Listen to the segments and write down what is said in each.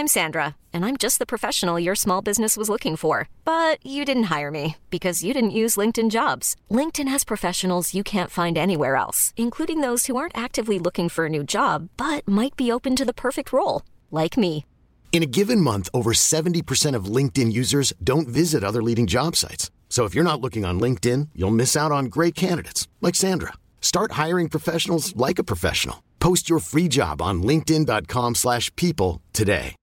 I'm Sandra, and I'm just the professional your small business was looking for. But you didn't hire me because you didn't use LinkedIn Jobs. LinkedIn has professionals you can't find anywhere else, including those who aren't actively looking for a new job, but might be open to the perfect role, like me. In a given month, over 70% of LinkedIn users don't visit other leading job sites. So if you're not looking on LinkedIn, you'll miss out on great candidates like Sandra. Start hiring professionals like a professional. Post your free job on linkedin.com/people today.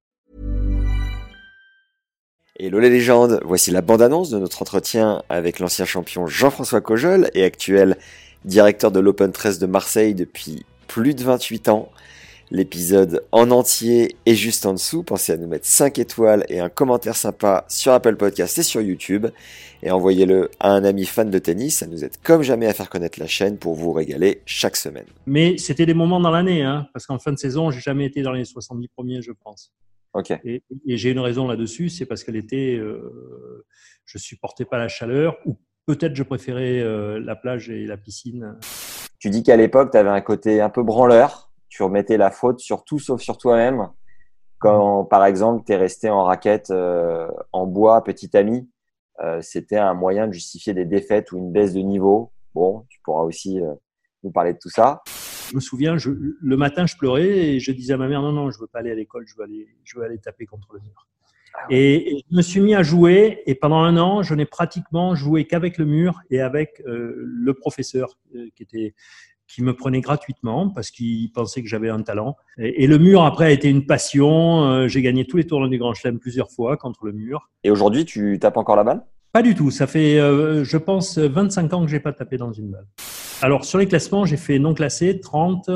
Hello les légendes, voici la bande-annonce de notre entretien avec l'ancien champion Jean-François Cojol et actuel directeur de l'Open 13 de Marseille depuis plus de 28 ans. L'épisode en entier est juste en dessous. Pensez à nous mettre 5 étoiles et un commentaire sympa sur Apple Podcast et sur YouTube. Et envoyez-le à un ami fan de tennis. Ça nous aide comme jamais à faire connaître la chaîne pour vous régaler chaque semaine. Mais c'était des moments dans l'année, parce qu'en fin de saison, j'ai jamais été dans les 70 premiers, je pense. Ok. Et j'ai une raison là-dessus, c'est parce que l'été, je supportais pas la chaleur, ou peut-être je préférais la plage et la piscine. Tu dis qu'à l'époque, tu avais un côté un peu branleur. Tu remettais la faute sur tout sauf sur toi-même. Quand, par exemple, tu es resté en raquette en bois, petit ami, c'était un moyen de justifier des défaites ou une baisse de niveau. Bon, tu pourras aussi nous parler de tout ça. Je me souviens, le matin, je pleurais et je disais à ma mère, non, je veux pas aller à l'école, je veux aller taper contre le mur. Ah ouais. Et je me suis mis à jouer et pendant un an, je n'ai pratiquement joué qu'avec le mur et avec le professeur qui me prenait gratuitement parce qu'il pensait que j'avais un talent. Et le mur, après, a été une passion. J'ai gagné tous les tournois du Grand Chelem plusieurs fois contre le mur. Et aujourd'hui, tu tapes encore la balle ? Pas du tout. Ça fait, je pense, 25 ans que j'ai pas tapé dans une balle. Alors, sur les classements, j'ai fait non classé 30,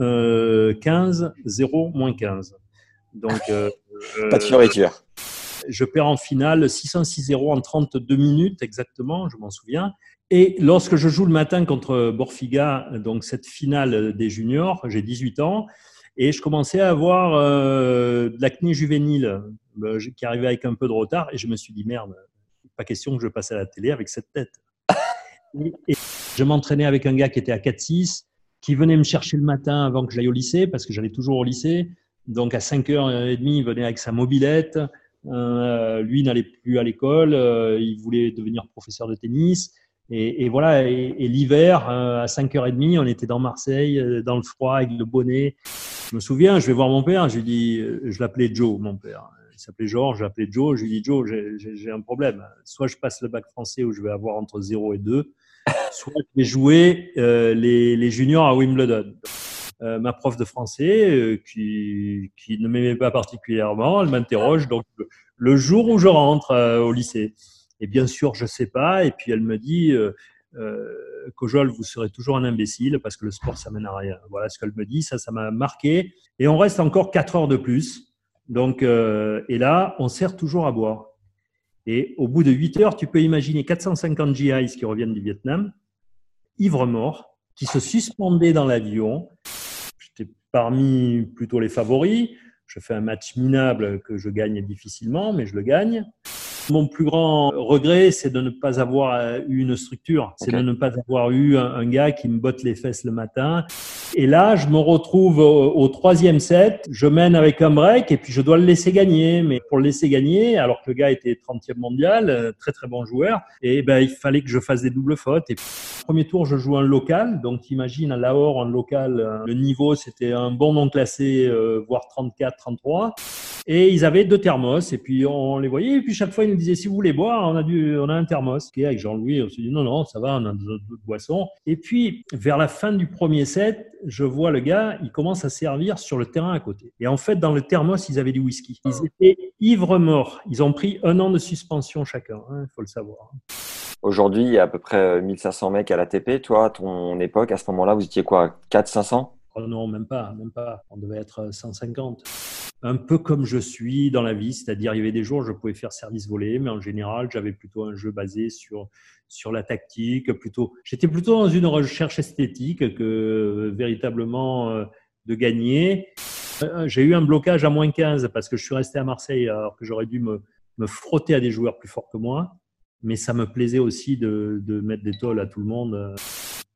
15, 0, moins 15. Donc, pas de fioriture. Je perds en finale 6-1-6-0 en 32 minutes exactement, je m'en souviens. Et lorsque je joue le matin contre Borfiga, donc cette finale des juniors, j'ai 18 ans, et je commençais à avoir de l'acné juvénile qui arrivait avec un peu de retard, et je me suis dit, merde, pas question que je passe à la télé avec cette tête. Et je m'entraînais avec un gars qui était à 4-6, qui venait me chercher le matin avant que j'aille au lycée, parce que j'allais toujours au lycée. Donc à 5h30, il venait avec sa mobilette. Lui n'allait plus à l'école, il voulait devenir professeur de tennis. Et voilà, et l'hiver, à 5h30, on était dans Marseille, dans le froid, avec le bonnet. Je me souviens, je vais voir mon père, je lui dis, je l'appelais Joe, mon père. Il s'appelait Georges, je l'appelais Joe. Je lui dis, Joe, j'ai un problème. Soit je passe le bac français où je vais avoir entre 0 et 2, soit je vais jouer les juniors à Wimbledon. Ma prof de français, qui ne m'aimait pas particulièrement, elle m'interroge donc le jour où je rentre au lycée. Et bien sûr, je sais pas. Et puis elle me dit, Cojol, vous serez toujours un imbécile parce que le sport, ça mène à rien. Voilà ce qu'elle me dit. Ça m'a marqué. Et on reste encore 4 heures de plus. Donc, et là, on sert toujours à boire. Et au bout de 8 heures, tu peux imaginer 450 GIs qui reviennent du Vietnam, ivres-morts, qui se suspendaient dans l'avion. J'étais parmi plutôt les favoris. Je fais un match minable que je gagne difficilement, mais je le gagne. Mon plus grand regret, c'est de ne pas avoir eu une structure. C'est de ne pas avoir eu un gars qui me botte les fesses le matin. Et là, je me retrouve au 3e set. Je mène avec un break et puis je dois le laisser gagner. Mais pour le laisser gagner, alors que le gars était 30e mondial, très très bon joueur, et il fallait que je fasse des doubles fautes. Et premier tour, je joue un local. Donc, imagine à Lahore, un local, le niveau, c'était un bon non classé, voire 34, 33. Et ils avaient 2 thermos. Et puis, on les voyait. Et puis, chaque fois, ils nous disaient, si vous voulez boire, on a un thermos. Et avec Jean-Louis, on s'est dit, non, ça va, on a d'autres boissons. Et puis, vers la fin du premier set, je vois le gars, il commence à servir sur le terrain à côté. Et en fait, dans le thermos, ils avaient du whisky. Ils étaient ivres-morts. Ils ont pris 1 an de suspension chacun. Il faut le savoir. Aujourd'hui, il y a à peu près 1500 mecs à l'ATP. Toi, à ton époque, à ce moment-là, vous étiez quoi, 400-500 ? Non, même pas. On devait être 150. Un peu comme je suis dans la vie, c'est-à-dire il y avait des jours où je pouvais faire service volé, mais en général, j'avais plutôt un jeu basé sur la tactique. J'étais plutôt dans une recherche esthétique que véritablement de gagner. J'ai eu un blocage à moins 15 parce que je suis resté à Marseille alors que j'aurais dû me frotter à des joueurs plus forts que moi. Mais ça me plaisait aussi de mettre des tôles à tout le monde.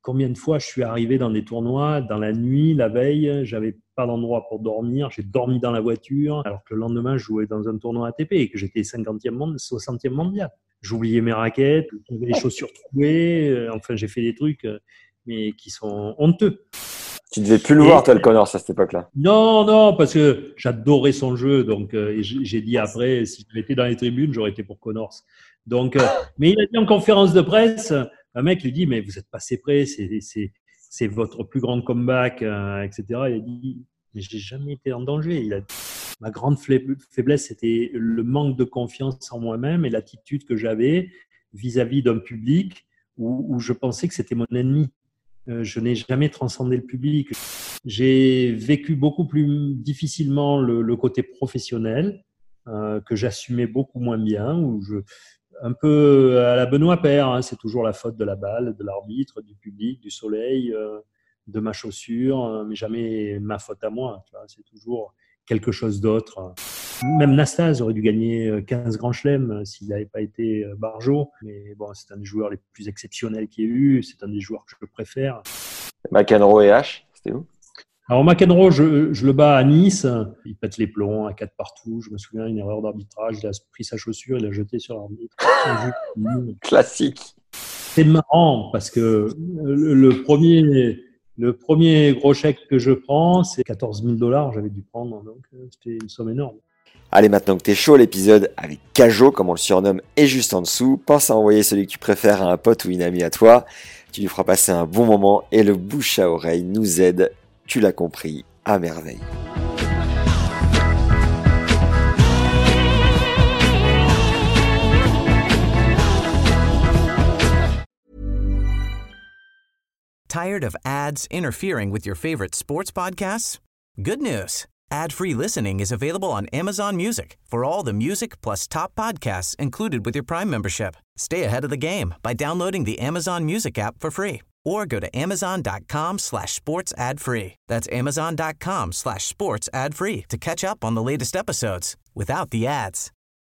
Combien de fois je suis arrivé dans des tournois, dans la nuit, la veille, j'avais pas d'endroit pour dormir, j'ai dormi dans la voiture, alors que le lendemain, je jouais dans un tournoi ATP et que j'étais 60e mondial. J'oubliais mes raquettes, j'avais les chaussures trouées, enfin, j'ai fait des trucs mais qui sont honteux. Tu devais plus le voir, toi, le Connors, à cette époque-là. Non, parce que j'adorais son jeu. Donc, j'ai dit après, si j'étais dans les tribunes, j'aurais été pour Connors. Donc, mais il a dit en conférence de presse, un mec lui dit, mais vous êtes passé près, c'est votre plus grand comeback, etc. Il a dit, mais j'ai jamais été en danger. Ma grande faiblesse, c'était le manque de confiance en moi-même et l'attitude que j'avais vis-à-vis d'un public où je pensais que c'était mon ennemi. Je n'ai jamais transcendé le public. J'ai vécu beaucoup plus difficilement le côté professionnel, que j'assumais beaucoup moins bien, un peu à la Benoît Paire, hein, c'est toujours la faute de la balle, de l'arbitre, du public, du soleil, de ma chaussure, mais jamais ma faute à moi. Tu vois, c'est toujours quelque chose d'autre. Même Nastase aurait dû gagner 15 grands chelems s'il n'avait pas été Barjot. Mais bon, c'est un des joueurs les plus exceptionnels qu'il y ait eu. C'est un des joueurs que je préfère. McEnroe et H, c'était où? Alors McEnroe, je le bats à Nice. Il pète les plombs à 4 partout. Je me souviens, une erreur d'arbitrage. Il a pris sa chaussure, il l'a jetée sur l'arbitre. Classique. C'est marrant parce que le premier gros chèque que je prends, c'est $14 000. J'avais dû prendre, donc c'était une somme énorme. Allez, maintenant que t'es chaud, l'épisode avec Cajo, comme on le surnomme, est juste en dessous. Pense à envoyer celui que tu préfères à un pote ou une amie à toi. Tu lui feras passer un bon moment et le bouche à oreille nous aide, tu l'as compris, à merveille. Tired of ads interfering with your favorite sports podcasts? Good news. Ad-free listening is available on Amazon Music for all the music plus top podcasts included with your Prime membership. Stay ahead of the game by downloading the Amazon Music app for free or go to amazon.com/sports ad free. That's amazon.com/sports ad free to catch up on the latest episodes without the ads.